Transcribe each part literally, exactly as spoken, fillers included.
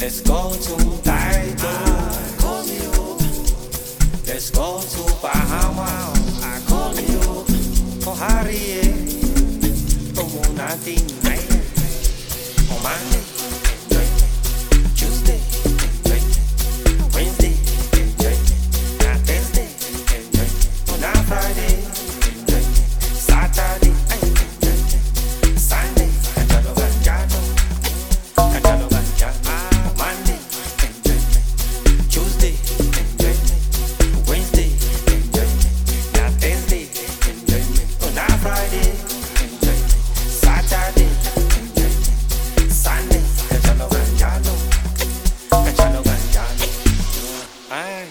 Let's go to Taito. Call me up. Let's go to Bahamas. I call you. Oh Harry, como natin night. On Monday, Tuesday, Wednesday, not Thursday, not Friday, Saturday, Sunday, Canjalo Ganjano, Canjalo Ganjano, Monday, Tuesday, Wednesday, not Thursday, not Friday, Saturday, Sunday, Canjalo Ganjano, Canjalo Ganjano. Ay.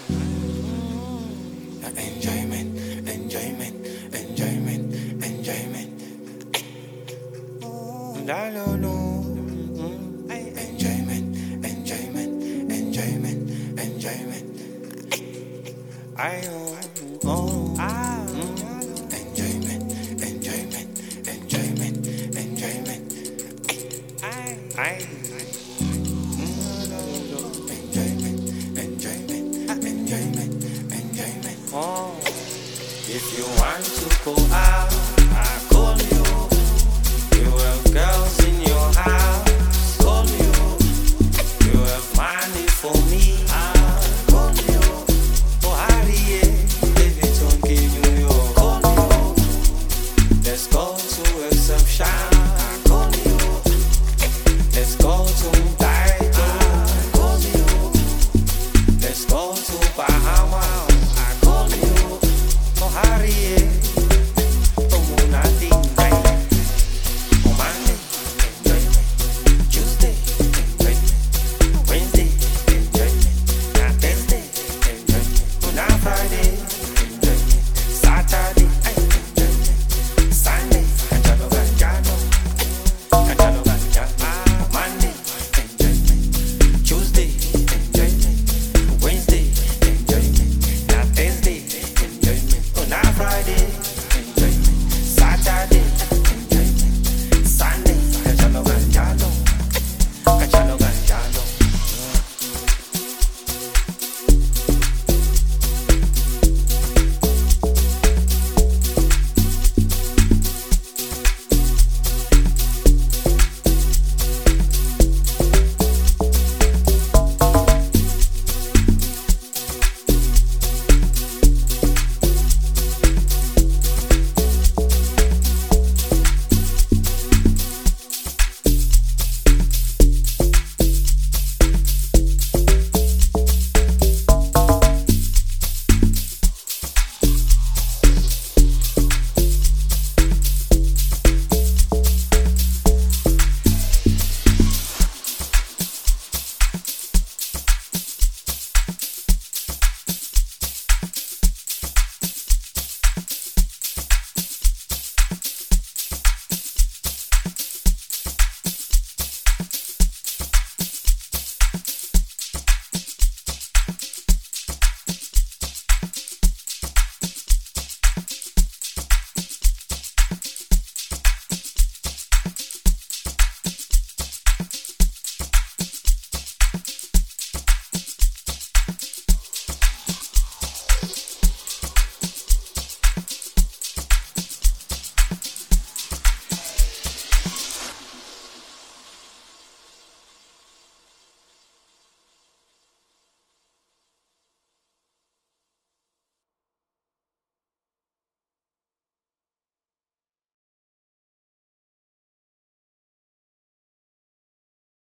Enjoyment, enjoyment, enjoyment, enjoyment. Dalo no. Enjoyment, enjoyment, enjoyment, enjoyment. Ay oh, oh, ah. Enjoyment, enjoyment, enjoyment, enjoyment. Ay, ay. Enjoyment, enjoyment, enjoyment, enjoyment. Oh, if you want to go out, I call you. You have girls in your house, call you. You have money for me, I call you. Oh, Harry, baby, don't give you your call you. Let's go to exception, I call you. Let's go to